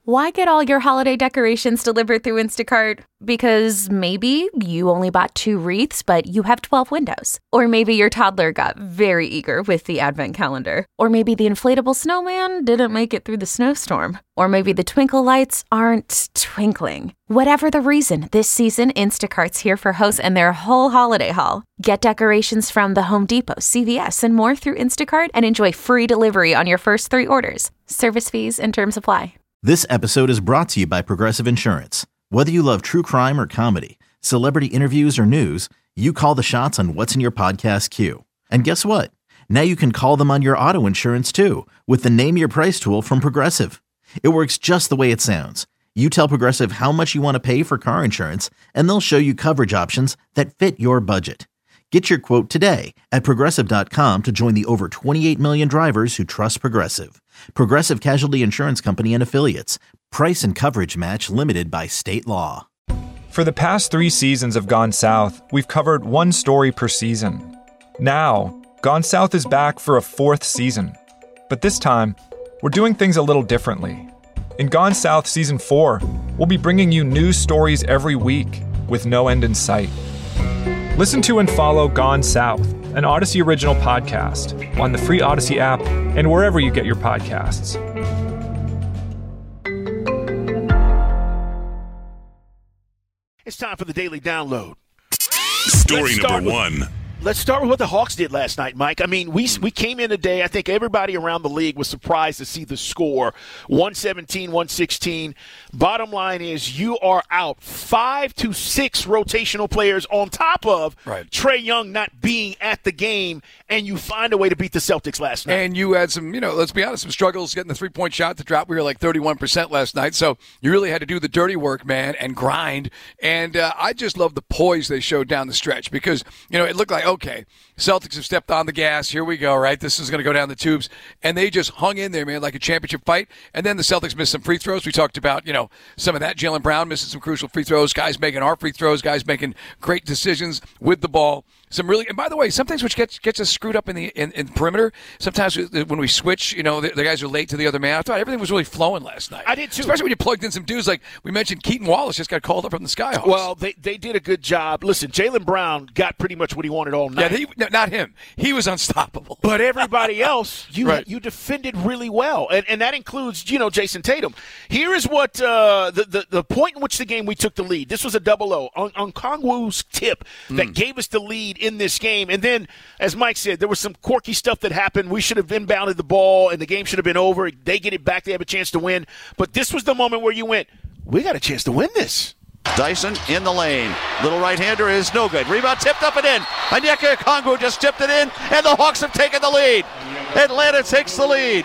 Why get all your holiday decorations delivered through Instacart? Because maybe you only bought 2 wreaths, but you have 12 windows. Or maybe your toddler got very eager with the advent calendar. Or maybe the inflatable snowman didn't make it through the snowstorm. Or maybe the twinkle lights aren't twinkling. Whatever the reason, this season, Instacart's here for hosts and their whole holiday haul. Get decorations from the Home Depot, CVS, and more through Instacart and enjoy free delivery on your first 3 orders. Service fees and terms apply. This episode is brought to you by Progressive Insurance. Whether you love true crime or comedy, celebrity interviews or news, you call the shots on what's in your podcast queue. And guess what? Now you can call them on your auto insurance too with the Name Your Price tool from Progressive. It works just the way it sounds. You tell Progressive how much you want to pay for car insurance, and they'll show you coverage options that fit your budget. Get your quote today at Progressive.com to join the over 28 million drivers who trust Progressive. Progressive Casualty Insurance Company and Affiliates. Price and coverage match limited by state law. For the past 3 seasons of Gone South, we've covered one story per season. Now, Gone South is back for a 4th season. But this time, we're doing things a little differently. In Gone South Season 4, we'll be bringing you new stories every week with no end in sight. Listen to and follow Gone South, an Odyssey original podcast, on the free Odyssey app and wherever you get your podcasts. It's time for the Daily Download. Story number 1. Let's start with what the Hawks did last night, Mike. I mean, we came in today. I think everybody around the league was surprised to see the score, 117-116. Bottom line is you are out 5 to 6 rotational players on top of Trae Young not being at the game, and you find a way to beat the Celtics last night. And you had some, let's be honest, some struggles getting the three-point shot to drop. We were like 31% last night, so you really had to do the dirty work, man, and grind. And I just love the poise they showed down the stretch because, it looked like, okay, Celtics have stepped on the gas. Here we go, right? This is going to go down the tubes. And they just hung in there, man, like a championship fight. And then the Celtics missed some free throws. We talked about, some of that. Jaylen Brown missing some crucial free throws. Guys making our free throws. Guys making great decisions with the ball. And by the way, sometimes which gets us screwed up in the perimeter. Sometimes when we switch, the guys are late to the other man. I thought everything was really flowing last night. I did too. Especially when you plugged in some dudes like we mentioned. Keaton Wallace just got called up from the Skyhawks. Well, they did a good job. Listen, Jaylen Brown got pretty much what he wanted all night. Yeah, not him. He was unstoppable. But everybody else, you defended really well, and that includes Jason Tatum. Here is what the point in which the game we took the lead. This was a 0-0 on Kongwu's tip that gave us the lead in this game. And then, as Mike said, there was some quirky stuff that happened. We should have inbounded the ball, and the game should have been over. They get it back. They have a chance to win. But this was the moment where you went, we got a chance to win this. Dyson in the lane. Little right-hander is no good. Rebound tipped up and in. Onyeka Okongwu just tipped it in, and the Hawks have taken the lead. Atlanta takes the lead,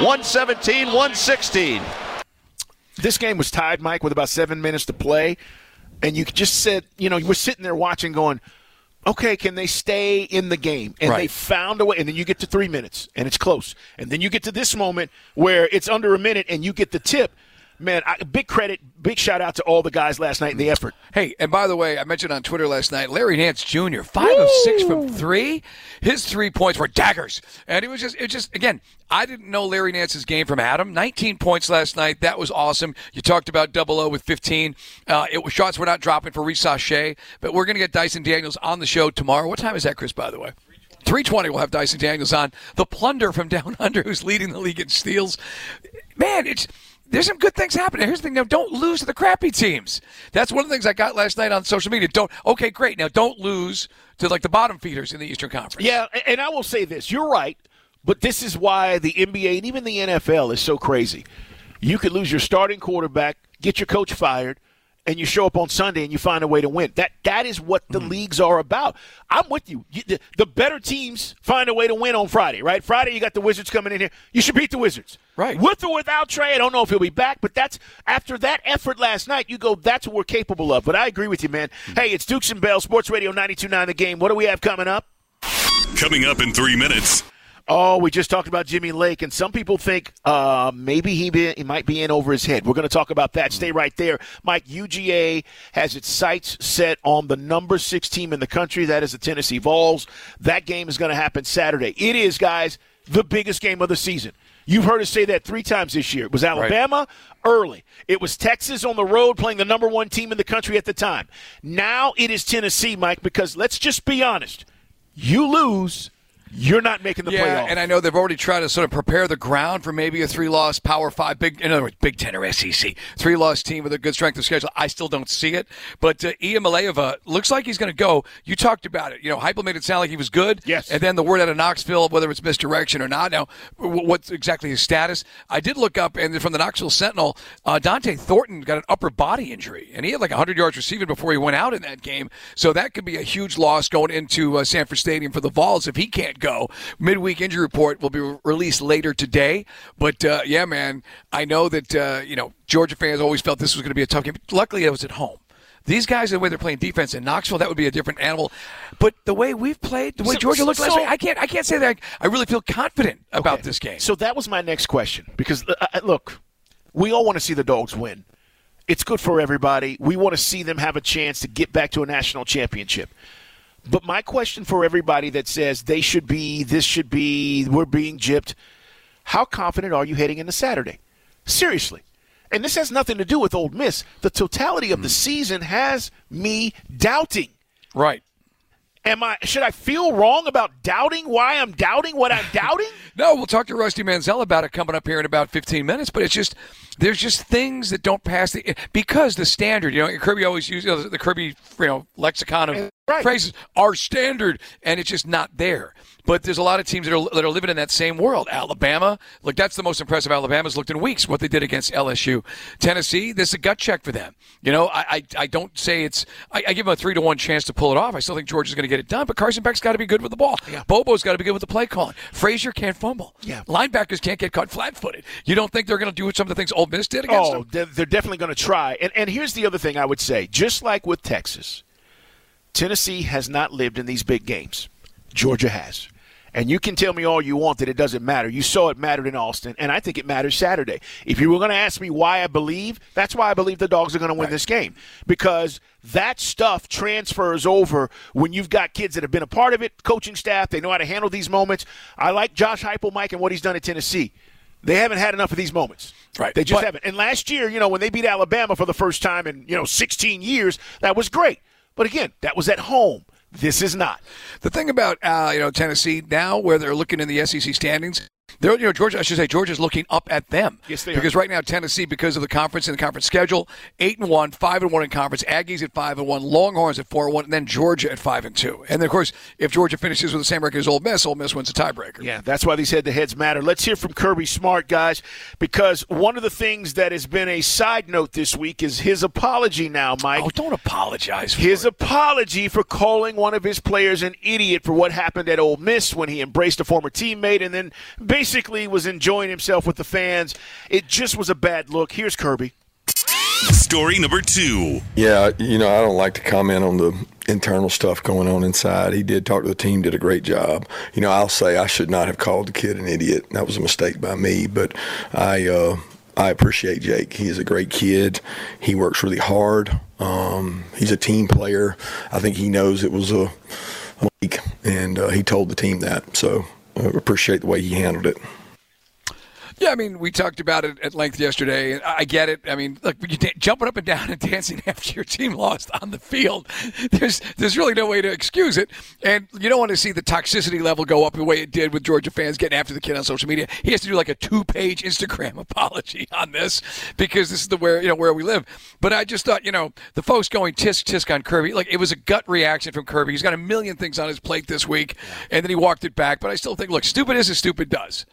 117-116. This game was tied, Mike, with about 7 minutes to play. And you just said, you were sitting there watching going, okay, can they stay in the game? And they found a way. And then you get to 3 minutes, and it's close. And then you get to this moment where it's under a minute, and you get the tip. Man, big credit, big shout-out to all the guys last night in the effort. Hey, and by the way, I mentioned on Twitter last night, Larry Nance Jr., 5 of 6 from 3. His 3 points were daggers. And it was just again, I didn't know Larry Nance's game from Adam. 19 points last night. That was awesome. You talked about 0-0 with 15. Shots were not dropping for Risa Shea, but we're going to get Dyson Daniels on the show tomorrow. What time is that, Chris, by the way? 3:20 we'll have Dyson Daniels on. The plunder from down under who's leading the league in steals. Man, there's some good things happening. Here's the thing. Now, don't lose to the crappy teams. That's one of the things I got last night on social media. Okay, great. Now, don't lose to, the bottom feeders in the Eastern Conference. Yeah, and I will say this. You're right, but this is why the NBA and even the NFL is so crazy. You could lose your starting quarterback, get your coach fired, and you show up on Sunday and you find a way to win. That is what the leagues are about. I'm with you. The better teams find a way to win on Friday, right? Friday you got the Wizards coming in here. You should beat the Wizards. Right. With or without Trae, I don't know if he'll be back, but that's after that effort last night, you go, that's what we're capable of. But I agree with you, man. Hey, it's Dukes and Bell, Sports Radio 92.9 The Game. What do we have coming up? Coming up in 3 minutes. Oh, we just talked about Jimmy Lake, and some people think maybe he might be in over his head. We're going to talk about that. Stay right there. Mike, UGA has its sights set on the number 6 team in the country. That is the Tennessee Vols. That game is going to happen Saturday. It is, guys, the biggest game of the season. You've heard us say that 3 times this year. It was Alabama early. It was Texas on the road playing the number 1 team in the country at the time. Now it is Tennessee, Mike, because let's just be honest. You lose, you're not making the playoff. And I know they've already tried to sort of prepare the ground for maybe a 3-loss Power 5, in other words, Big Ten or SEC, 3-loss team with a good strength of schedule. I still don't see it. But Ian Malayeva looks like he's going to go. You talked about it. Heupel made it sound like he was good. Yes. And then the word out of Knoxville, whether it's misdirection or not. Now, what's exactly his status? I did look up, and from the Knoxville Sentinel, Dante Thornton got an upper body injury, and he had like 100 yards receiving before he went out in that game. So that could be a huge loss going into Sanford Stadium for the Vols if he can't go. Midweek injury report will be released later today. But, yeah, man, I know that, Georgia fans always felt this was going to be a tough game. Luckily, it was at home. These guys, the way they're playing defense in Knoxville, that would be a different animal. But the way we've played, the way Georgia looked last week, I can't say that I really feel confident about this game. So that was my next question. Because, look, we all want to see the Dogs win. It's good for everybody. We want to see them have a chance to get back to a national championship. But my question for everybody that says they should be, this should be, we're being gypped, how confident are you heading into Saturday? Seriously. And this has nothing to do with Ole Miss. The totality of the season has me doubting. Right. Should I feel wrong about doubting why I'm doubting what I'm doubting? No, we'll talk to Rusty Manziel about it coming up here in about 15 minutes. But it's just, there's just things that don't pass because the standard, Kirby always uses the Kirby, lexicon of phrases, our standard, and it's just not there. But there's a lot of teams that are living in that same world. Alabama, look, that's the most impressive Alabama's looked in weeks, what they did against LSU. Tennessee, this is a gut check for them. I don't say I give them a 3-1 chance to pull it off. I still think Georgia's going to get it done, but Carson Beck's got to be good with the ball. Yeah. Bobo's got to be good with the play calling. Frazier can't fumble. Yeah. Linebackers can't get caught flat-footed. You don't think they're going to do some of the things Ole Miss did against them? They're definitely going to try. And here's the other thing I would say. Just like with Texas, Tennessee has not lived in these big games. Georgia has. And you can tell me all you want that it doesn't matter. You saw it mattered in Austin, and I think it matters Saturday. If you were going to ask me why I believe, that's why I believe the Dogs are going to win this game. Because that stuff transfers over when you've got kids that have been a part of it, coaching staff, they know how to handle these moments. I like Josh Heupel, Mike, and what he's done at Tennessee. They haven't had enough of these moments. Right. They just haven't. And last year, when they beat Alabama for the first time in, 16 years, that was great. But again, that was at home. This is not. The thing about Tennessee now, where they're looking in the SEC standings, Georgia's looking up at them. Yes, they because are. Right now Tennessee, because of the conference and the conference schedule, 8-1, 5-1 in conference. Aggies at 5-1, Longhorns at 4-1, and then Georgia at 5-2. And then, of course, if Georgia finishes with the same record as Ole Miss wins a tiebreaker. Yeah, that's why these head-to-heads matter. Let's hear from Kirby Smart, guys, because one of the things that has been a side note this week is his apology now, Mike. Oh, don't apologize for his apology for calling one of his players an idiot for what happened at Ole Miss when he embraced a former teammate and then basically was enjoying himself with the fans. It just was a bad look. Here's Kirby. Story number 2. Yeah, I don't like to comment on the internal stuff going on inside. He did talk to the team, did a great job. I'll say I should not have called the kid an idiot. That was a mistake by me, but I appreciate Jake. He is a great kid. He works really hard. He's a team player. I think he knows it was a week, and he told the team that. So I appreciate the way he handled it. Yeah, I mean, we talked about it at length yesterday. I get it. I mean, look, you jumping up and down and dancing after your team lost on the field, there's really no way to excuse it. And you don't want to see the toxicity level go up the way it did with Georgia fans getting after the kid on social media. He has to do like a 2-page Instagram apology on this because this is where we live. But I just thought, the folks going tisk on Kirby, like it was a gut reaction from Kirby. He's got a million things on his plate this week, and then he walked it back. But I still think, look, stupid is as stupid does,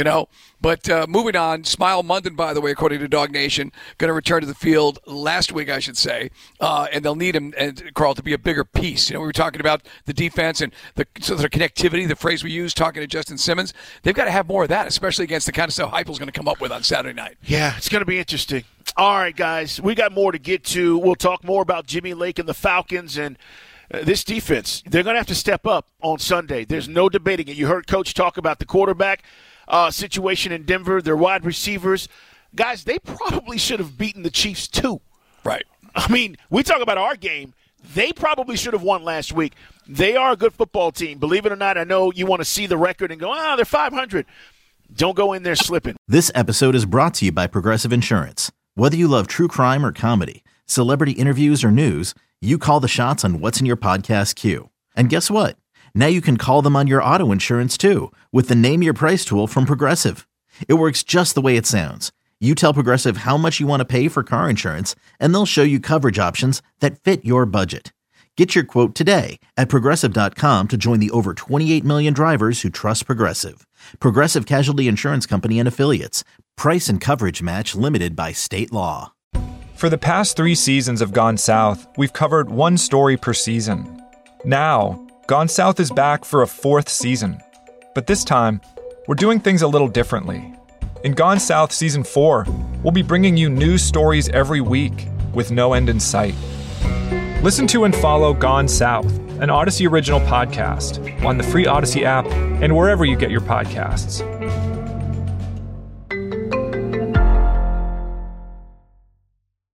But moving on, Smile Munden, by the way, according to Dog Nation, going to return to the field last week, I should say, and they'll need him, Carl, to be a bigger piece. We were talking about the defense and the connectivity, the phrase we use, talking to Justin Simmons. They've got to have more of that, especially against the kind of stuff Heupel's going to come up with on Saturday night. Yeah, it's going to be interesting. All right, guys, we got more to get to. We'll talk more about Jimmy Lake and the Falcons and this defense. They're going to have to step up on Sunday. There's no debating it. You heard Coach talk about the quarterback situation in Denver, their wide receivers. Guys, they probably should have beaten the Chiefs too. Right. I mean, we talk about our game. They probably should have won last week. They are a good football team. Believe it or not, I know you want to see the record and go, they're 500. Don't go in there slipping. This episode is brought to you by Progressive Insurance. Whether you love true crime or comedy, celebrity interviews or news, you call the shots on what's in your podcast queue. And guess what? Now you can call them on your auto insurance too with the Name Your Price tool from Progressive. It works just the way it sounds. You tell Progressive how much you want to pay for car insurance, and they'll show you coverage options that fit your budget. Get your quote today at Progressive.com to join the over 28 million drivers who trust Progressive. Progressive Casualty Insurance Company and Affiliates. Price and coverage match limited by state law. For the past 3 seasons of Gone South, we've covered one story per season. Now, Gone South is back for a 4th season. But this time, we're doing things a little differently. In Gone South Season 4, we'll be bringing you news stories every week with no end in sight. Listen to and follow Gone South, an Odyssey original podcast, on the free Odyssey app and wherever you get your podcasts.